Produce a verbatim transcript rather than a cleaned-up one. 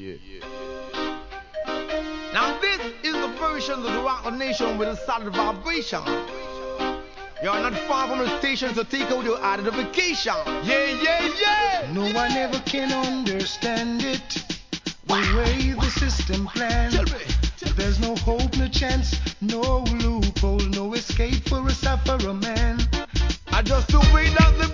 Now this is the version of the rock the nation with a solid vibration. You're not far from the station, so take out your identification. Yeah, yeah, yeah. No one ever can understand it. The way the system plans. There's no hope, no chance, no loophole, no escape for a sufferer man. I just the way that the